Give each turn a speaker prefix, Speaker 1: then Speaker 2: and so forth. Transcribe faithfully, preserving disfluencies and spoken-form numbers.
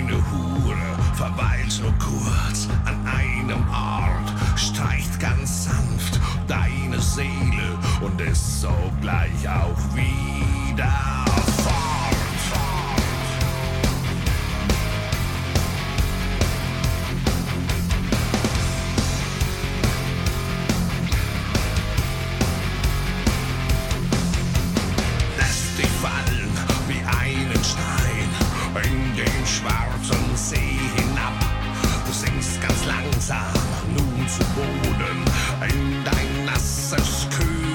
Speaker 1: Deine Hure verweilt nur kurz an einem Ort, streicht ganz sanft deine Seele und ist sogleich auch wieder fort. Lässt dich fallen wie einen Stein in den schwarzen See hinab. Du sinkst ganz langsam nun zu Boden in dein nasses, kühles